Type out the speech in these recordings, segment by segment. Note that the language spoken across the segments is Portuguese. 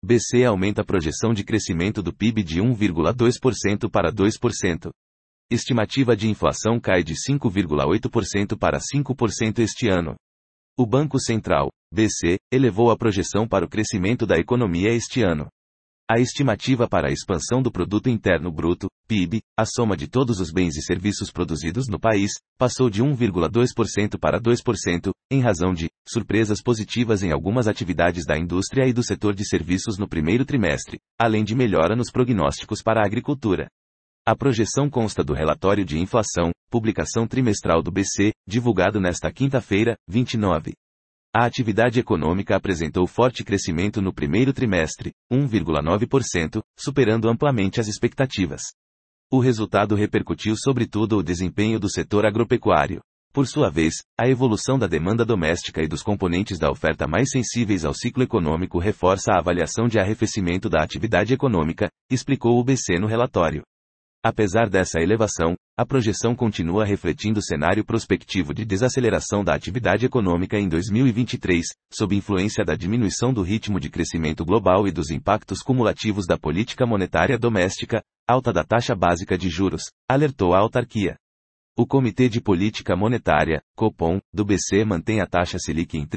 BC aumenta a projeção de crescimento do PIB de 1,2% para 2%. Estimativa de inflação cai de 5,8% para 5% este ano. O Banco Central, BC, elevou a projeção para o crescimento da economia este ano. A estimativa para a expansão do Produto Interno Bruto, PIB, a soma de todos os bens e serviços produzidos no país, passou de 1,2% para 2%, em razão de surpresas positivas em algumas atividades da indústria e do setor de serviços no primeiro trimestre, além de melhora nos prognósticos para a agricultura. A projeção consta do relatório de inflação, publicação trimestral do BC, divulgado nesta quinta-feira, 29. A atividade econômica apresentou forte crescimento no primeiro trimestre, 1,9%, superando amplamente as expectativas. O resultado repercutiu sobretudo o desempenho do setor agropecuário. Por sua vez, a evolução da demanda doméstica e dos componentes da oferta mais sensíveis ao ciclo econômico reforça a avaliação de arrefecimento da atividade econômica, explicou o BC no relatório. Apesar dessa elevação, a projeção continua refletindo o cenário prospectivo de desaceleração da atividade econômica em 2023, sob influência da diminuição do ritmo de crescimento global e dos impactos cumulativos da política monetária doméstica, alta da taxa básica de juros, alertou a autarquia. O Comitê de Política Monetária, Copom, do BC mantém a taxa Selic em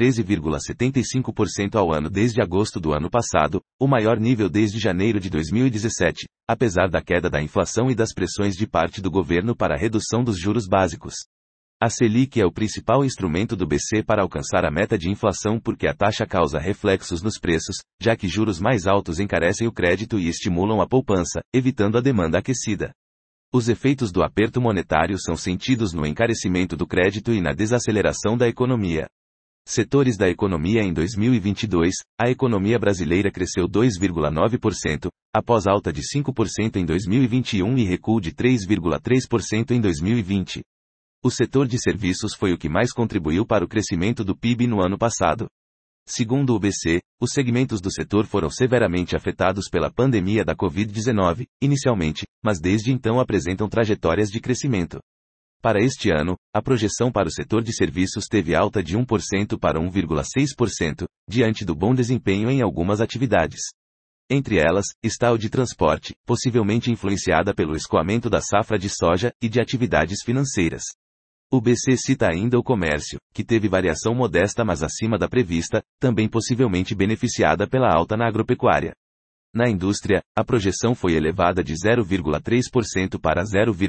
13,75% ao ano desde agosto do ano passado, o maior nível desde janeiro de 2017, apesar da queda da inflação e das pressões de parte do governo para a redução dos juros básicos. A Selic é o principal instrumento do BC para alcançar a meta de inflação porque a taxa causa reflexos nos preços, já que juros mais altos encarecem o crédito e estimulam a poupança, evitando a demanda aquecida. Os efeitos do aperto monetário são sentidos no encarecimento do crédito e na desaceleração da economia. Setores da economia em 2022, a economia brasileira cresceu 2,9%, após alta de 5% em 2021 e recuo de 3,3% em 2020. O setor de serviços foi o que mais contribuiu para o crescimento do PIB no ano passado. Segundo o BC, os segmentos do setor foram severamente afetados pela pandemia da Covid-19, inicialmente, mas desde então apresentam trajetórias de crescimento. Para este ano, a projeção para o setor de serviços teve alta de 1% para 1,6%, diante do bom desempenho em algumas atividades. Entre elas, está o de transporte, possivelmente influenciada pelo escoamento da safra de soja, e de atividades financeiras. O BC cita ainda o comércio, que teve variação modesta mas acima da prevista, também possivelmente beneficiada pela alta na agropecuária. Na indústria, a projeção foi elevada de 0,3% para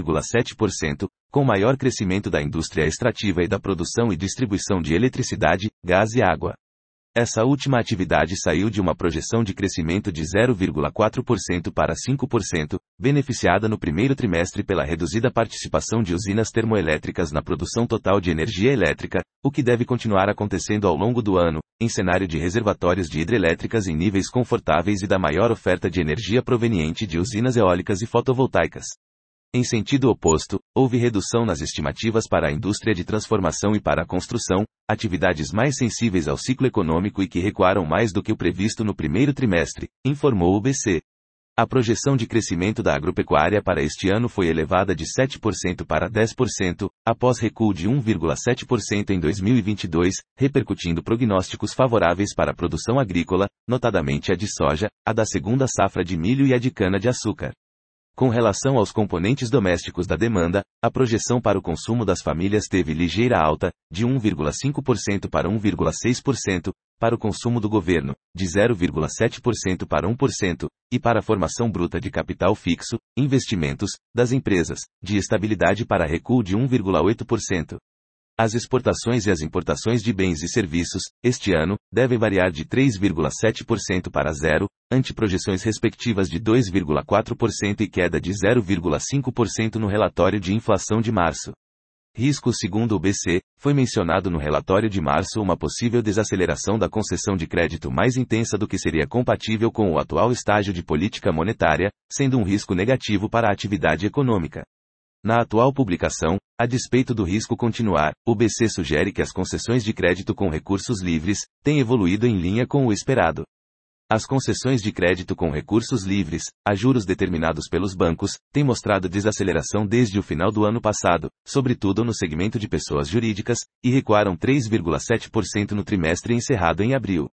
0,7%, com maior crescimento da indústria extrativa e da produção e distribuição de eletricidade, gás e água. Essa última atividade saiu de uma projeção de crescimento de 0,4% para 5%, beneficiada no primeiro trimestre pela reduzida participação de usinas termoelétricas na produção total de energia elétrica, o que deve continuar acontecendo ao longo do ano, em cenário de reservatórios de hidrelétricas em níveis confortáveis e da maior oferta de energia proveniente de usinas eólicas e fotovoltaicas. Em sentido oposto, houve redução nas estimativas para a indústria de transformação e para a construção, atividades mais sensíveis ao ciclo econômico e que recuaram mais do que o previsto no primeiro trimestre, informou o BC. A projeção de crescimento da agropecuária para este ano foi elevada de 7% para 10%, após recuo de 1,7% em 2022, repercutindo prognósticos favoráveis para a produção agrícola, notadamente a de soja, a da segunda safra de milho e a de cana-de-açúcar. Com relação aos componentes domésticos da demanda, a projeção para o consumo das famílias teve ligeira alta, de 1,5% para 1,6%, para o consumo do governo, de 0,7% para 1%, e para a formação bruta de capital fixo, investimentos, das empresas, de estabilidade para recuo de 1,8%. As exportações e as importações de bens e serviços, este ano, devem variar de 3,7% para 0%, ante projeções respectivas de 2,4% e queda de 0,5% no relatório de inflação de março. Risco segundo o BC, foi mencionado no relatório de março uma possível desaceleração da concessão de crédito mais intensa do que seria compatível com o atual estágio de política monetária, sendo um risco negativo para a atividade econômica. Na atual publicação, a despeito do risco continuar, o BC sugere que as concessões de crédito com recursos livres têm evoluído em linha com o esperado. As concessões de crédito com recursos livres, a juros determinados pelos bancos, têm mostrado desaceleração desde o final do ano passado, sobretudo no segmento de pessoas jurídicas, e recuaram 3,7% no trimestre encerrado em abril.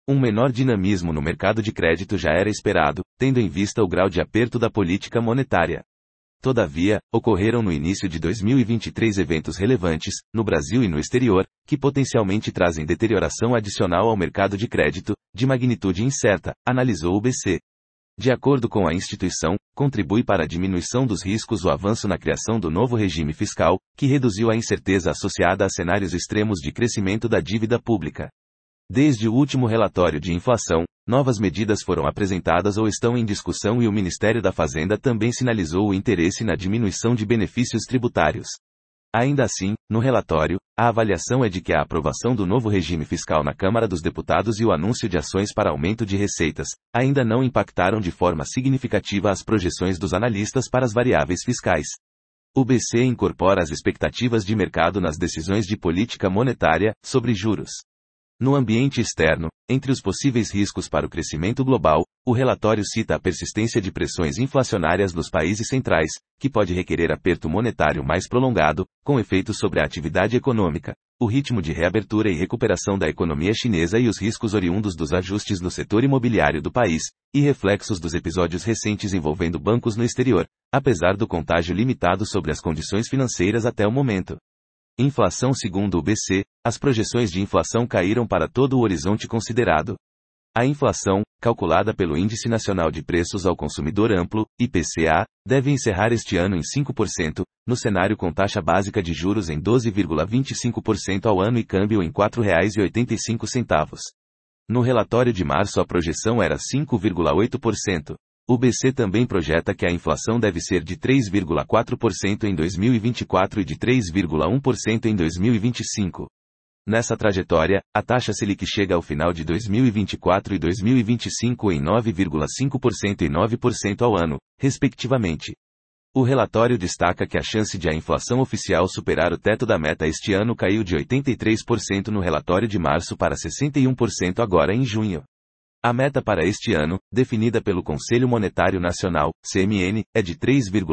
Um menor dinamismo no mercado de crédito já era esperado, tendo em vista o grau de aperto da política monetária. Todavia, ocorreram no início de 2023 eventos relevantes, no Brasil e no exterior, que potencialmente trazem deterioração adicional ao mercado de crédito, de magnitude incerta, analisou o BC. De acordo com a instituição, contribui para a diminuição dos riscos o avanço na criação do novo regime fiscal, que reduziu a incerteza associada a cenários extremos de crescimento da dívida pública. Desde o último relatório de inflação, novas medidas foram apresentadas ou estão em discussão e o Ministério da Fazenda também sinalizou o interesse na diminuição de benefícios tributários. Ainda assim, no relatório, a avaliação é de que a aprovação do novo regime fiscal na Câmara dos Deputados e o anúncio de ações para aumento de receitas, ainda não impactaram de forma significativa as projeções dos analistas para as variáveis fiscais. O BC incorpora as expectativas de mercado nas decisões de política monetária, sobre juros. No ambiente externo, entre os possíveis riscos para o crescimento global, o relatório cita a persistência de pressões inflacionárias nos países centrais, que pode requerer aperto monetário mais prolongado, com efeitos sobre a atividade econômica, o ritmo de reabertura e recuperação da economia chinesa e os riscos oriundos dos ajustes no setor imobiliário do país, e reflexos dos episódios recentes envolvendo bancos no exterior, apesar do contágio limitado sobre as condições financeiras até o momento. Inflação. Segundo o BC, as projeções de inflação caíram para todo o horizonte considerado. A inflação, calculada pelo Índice Nacional de Preços ao Consumidor Amplo, IPCA, deve encerrar este ano em 5%, no cenário com taxa básica de juros em 12,25% ao ano e câmbio em R$ 4,85. No relatório de março a projeção era 5,8%. O BC também projeta que a inflação deve ser de 3,4% em 2024 e de 3,1% em 2025. Nessa trajetória, a taxa Selic chega ao final de 2024 e 2025 em 9,5% e 9% ao ano, respectivamente. O relatório destaca que a chance de a inflação oficial superar o teto da meta este ano caiu de 83% no relatório de março para 61% agora em junho. A meta para este ano, definida pelo Conselho Monetário Nacional, CMN, é de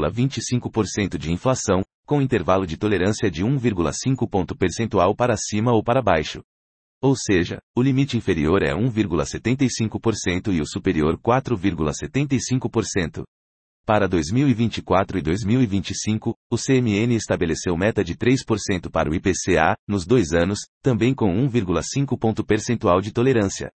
3,25% de inflação, com intervalo de tolerância de 1,5 ponto percentual para cima ou para baixo. Ou seja, o limite inferior é 1,75% e o superior 4,75%. Para 2024 e 2025, o CMN estabeleceu meta de 3% para o IPCA, nos 2 anos, também com 1,5 ponto percentual de tolerância.